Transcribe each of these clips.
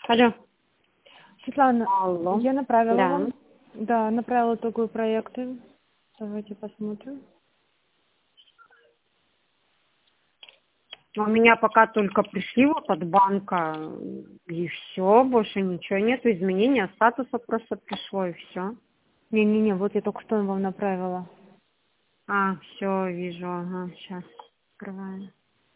Алло. Светлана, Алло. я направила Да. вам. Да, направила итоговые проекты. Давайте посмотрим. У меня пока только пришли вот от банка, и все, больше ничего нет. Изменения статуса просто пришло, и все. Не-не-не, вот я только что вам направила. А, все, вижу, ага, сейчас открываю.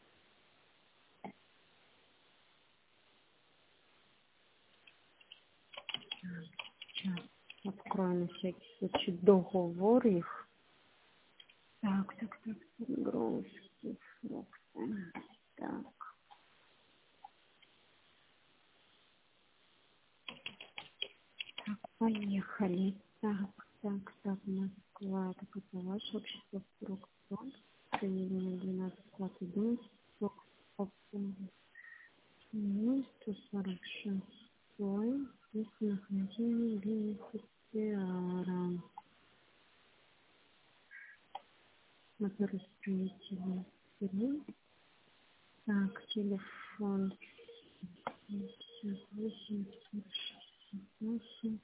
Сейчас открою на всякий случай договор их. Так, грузки, фрукты. Так, поехали. Так, Москва, так это ваше общество фруктов. Соединение 12 11, 146. Место нахождения бенефициара. Мотор строительный. Так, телефон 58 68.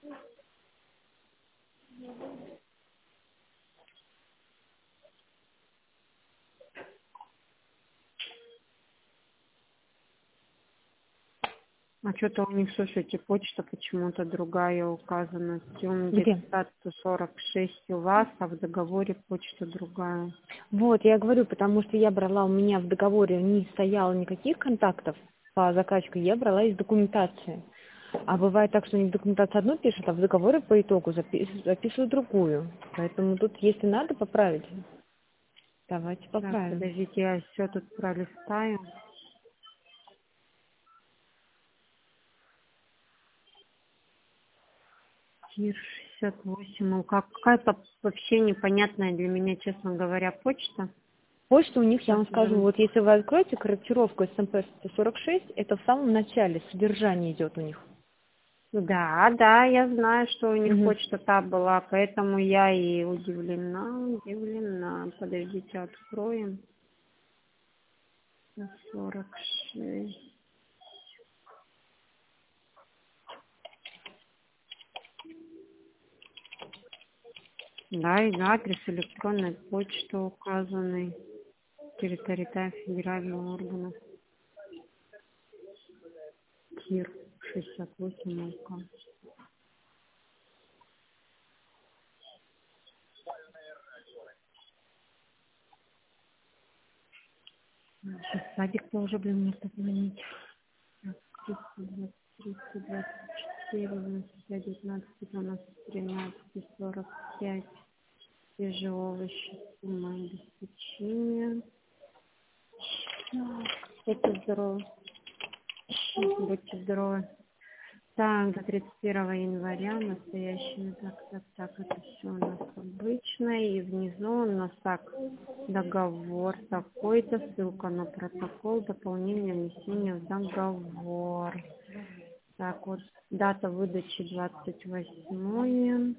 А что-то у них, слушайте, почта почему-то другая указана. Где? Тюмдельстат 146 у вас, а в договоре почта другая. Вот, я говорю, потому что я брала, у меня в договоре не стояло никаких контактов по заказчику, я брала из документации. А бывает так, что они в документации одну пишут, а в договоре по итогу записывают другую. Поэтому тут, если надо, поправить. Давайте Так, поправим. подождите, я все тут пролистаю. Тир 68. Ну, какая-то вообще непонятная для меня, честно говоря, почта. Почта у них, я Сейчас вам скажу, уже... вот если вы откроете корректировку СМП 146, это в самом начале, содержание идет у них. Да, я знаю, что у них Мгм. почта та была, поэтому я и удивлена. Подождите, откроем. 46. Да, и адрес электронной почты указанный. Территориального федерального органа. КИР 68 УК. Сейчас садик тоже, мне позвонить. 324, 95, 19, 12, 13, 45. Свежие овощи, сумма обеспечения. Будьте здоровы. Будьте здоровы. Так, до 31 января настоящий, так, это все у нас обычно. И внизу у нас так, договор такой-то, ссылка на протокол, дополнение внесения в договор. Так, вот, дата выдачи 28.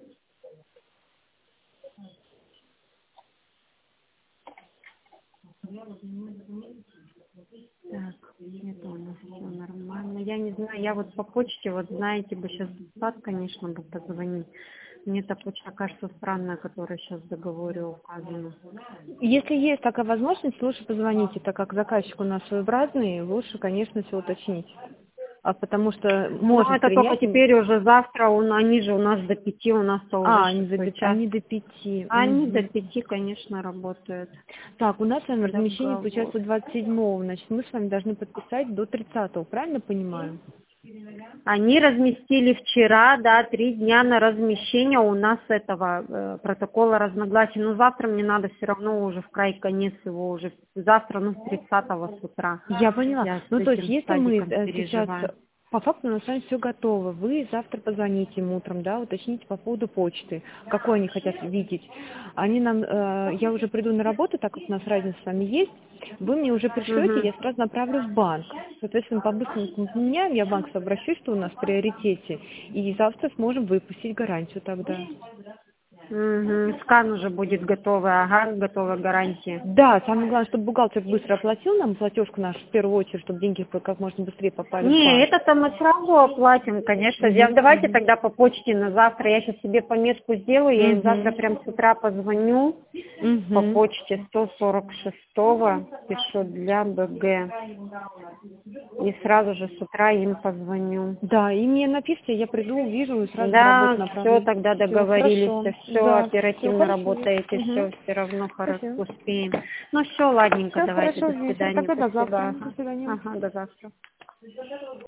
Так, это у нас все нормально. Я не знаю, я вот по почте, вот знаете, бы сейчас сад, конечно, бы позвонить. Мне эта почта кажется странная, которая сейчас в договоре указана. Если есть такая возможность, лучше позвоните, так как заказчик у нас своеобразный, лучше, конечно, все уточнить. А потому что Ну, может это только принять... теперь уже завтра, они же у нас до 5, у нас-то уже они, 6 час. они до 5. Они до 5, конечно, работают. Так, у нас с вами размещение Договор. получается 27-го, значит, мы с вами должны подписать до 30-го, правильно понимаю? Они разместили вчера, да, 3 дня на размещение у нас этого протокола разногласий. Но завтра мне надо все равно уже в край конец его уже. Завтра, 30-го с утра. Я поняла. Я с Ну, то есть, этим если мы садиком сейчас, переживаю. по факту у нас с вами все готово, вы завтра позвоните им утром, да, уточните по поводу почты, какой они хотят видеть. Они нам, я уже приду на работу, так как у нас разница с вами есть, вы мне уже пришлете, Угу. я сразу направлю в банк. Соответственно, по-быстрому поменяем, я в банк обращусь, что у нас в приоритете, и завтра сможем выпустить гарантию тогда. Угу. Скан уже будет готовый, ага, готовая гарантия. Да, самое главное, чтобы бухгалтер быстро оплатил нам платежку нашу в первую очередь, чтобы деньги как можно быстрее попали в Не, банк. это-то мы сразу оплатим, конечно. Давайте тогда по почте на завтра. Я сейчас себе пометку сделаю, я им завтра прям с утра позвоню по почте 146-го, пишу для БГ. И сразу же с утра им позвоню. Да, и мне напишите, я приду, увижу и сразу на работу Да, направлю. все, тогда договорились, Хорошо. все Да, оперативно всё, хорошо. работаете, все равно хорошо Спасибо. успеем. Ну все, ладненько, Всё, давайте, хорошо, до вечер. свидания, Тогда до спасибо. завтра. До Ага, свидания. ага, до завтра.